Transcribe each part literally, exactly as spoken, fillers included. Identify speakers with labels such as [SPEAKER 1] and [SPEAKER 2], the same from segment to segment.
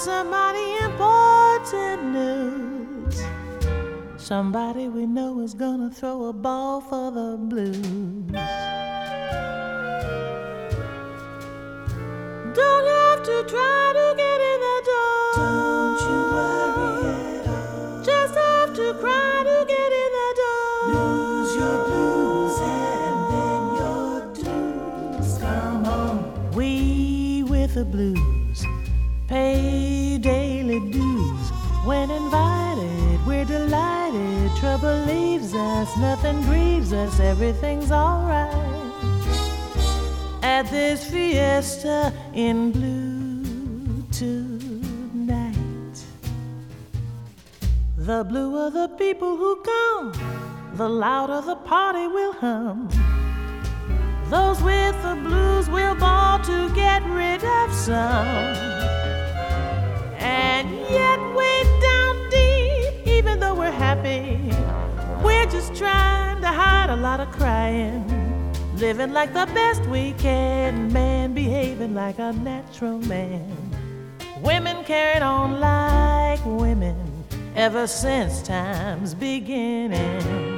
[SPEAKER 1] somebody important news. Somebody we know is gonna throw a ball for the blues. Don't have to try to get in the door.
[SPEAKER 2] Don't you worry at all.
[SPEAKER 1] Just have to cry to get in the door.
[SPEAKER 2] Lose your blues and then your dues. Come on.
[SPEAKER 1] We with the blues pay daily dues. When invited, we're delighted. Trouble leaves us, nothing grieves us, everything's alright. At this fiesta in blue tonight, the bluer the people who come, the louder the party will hum. Those with the blues will ball to get rid of some. And yet way down deep, even though we're happy, we're just trying to hide a lot of crying. Living like the best we can, man behaving like a natural man. Women carried on like women ever since time's beginning.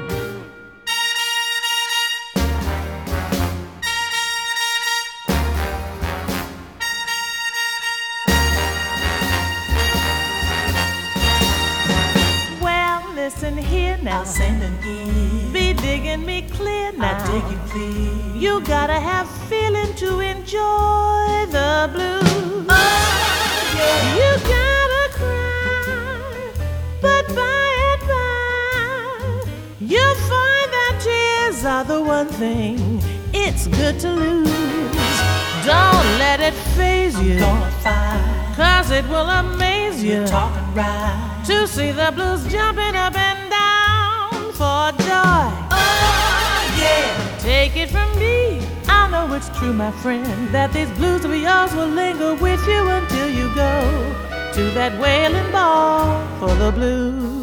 [SPEAKER 1] Listen here now.
[SPEAKER 2] I'll send an ear.
[SPEAKER 1] Be digging me clear now.
[SPEAKER 2] I'll dig it clear.
[SPEAKER 1] You gotta have feeling to enjoy the blues.
[SPEAKER 2] Oh, yeah.
[SPEAKER 1] You gotta cry, but by and by you'll find that tears are the one thing it's good to lose. Don't let it phase you.
[SPEAKER 2] I'm gonna fight.
[SPEAKER 1] Cause it will amaze you.
[SPEAKER 2] You're talking right.
[SPEAKER 1] To see the blues jumping up and down for joy.
[SPEAKER 2] Oh, yeah.
[SPEAKER 1] Take it from me, I know it's true, my friend, that these blues of yours will linger with you until you go to that wailing ball for the blues.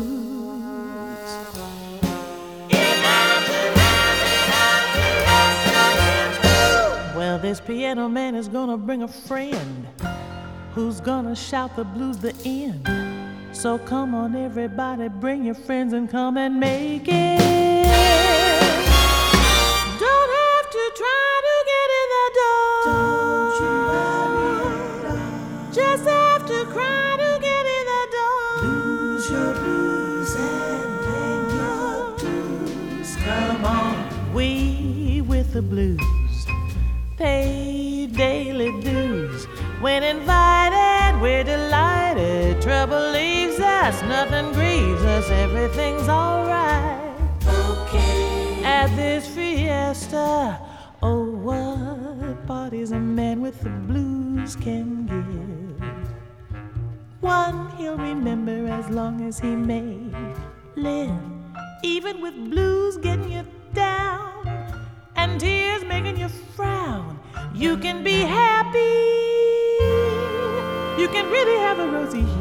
[SPEAKER 1] Well, this piano man is gonna bring a friend who's gonna shout the blues the end. So come on everybody, bring your friends and come and make it. Don't have to try to get in the door.
[SPEAKER 2] Don't you worry at all.
[SPEAKER 1] Just have to cry to get in the door.
[SPEAKER 2] Lose your blues and then your dues. Come on.
[SPEAKER 1] We with the blues pay daily dues. When invited, we're delighted. Trouble leaves us, nothing grieves us, everything's alright.
[SPEAKER 2] Okay.
[SPEAKER 1] At this fiesta, oh, what parties a man with the blues can give. One he'll remember as long as he may live. Even with blues getting you down and tears making you frown, you can be happy. You can really have a rosy